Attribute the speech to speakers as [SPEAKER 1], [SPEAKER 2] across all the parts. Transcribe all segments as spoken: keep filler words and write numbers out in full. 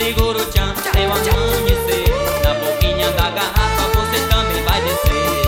[SPEAKER 1] Segura o tchan até o amanhecer. Na boquinha da garrafa você também vai descer.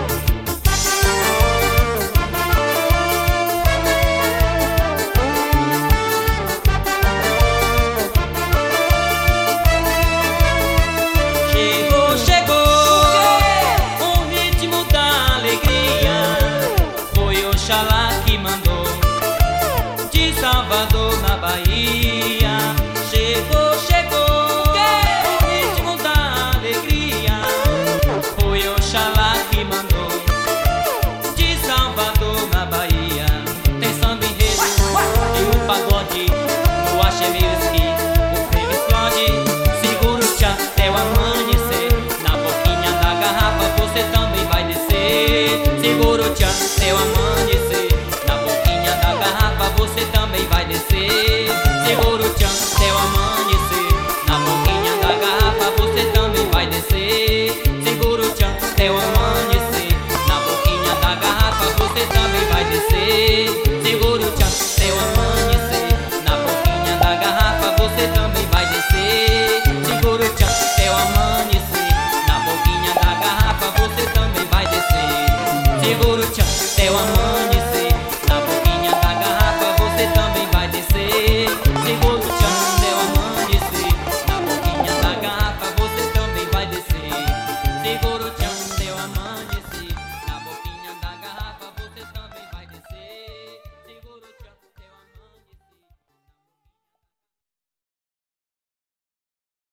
[SPEAKER 1] Chegou, chegou o ritmo da alegria. Foi Oxalá que mandou, de Salvador na Bahia. Chegou, chegou o ritmo da alegria. Foi Oxalá que mandou, de Salvador na Bahia. Tem samba enredo e o pagode, no axé music o creme explode. Segura o tchan até o amanhecer. Na boquinha da garrafa você também vai descer. Segura o tchan até o amanhecer. Na boquinha da garrafa você também vai descer. Segura o tchan até o amanhecer. Na boquinha da garrafa você também vai descer. Segura o tchan até o amanhecer. Na boquinha da garrafa você também vai descer. Segura o tchan até o amanhecer. Na boquinha da garrafa você também vai descer. Segura o tchan até o amanhecer. Na boquinha da garrafa você também vai descer. Segura o tchan